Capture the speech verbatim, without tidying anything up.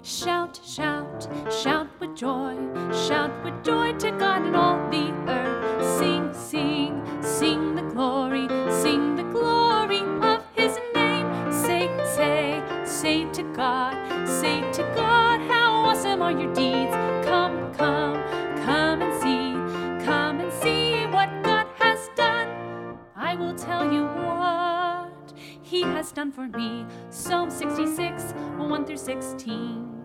Shout, shout, shout with joy, shout with joy to God in all the earth. Sing, sing, sing the glory, sing the glory of His name. Say, say, say to God, say to God, how awesome are your deeds. Come, come, come and see, come and see what God has done. I will tell you what He has done for me. Psalm sixty-six, one through sixteen.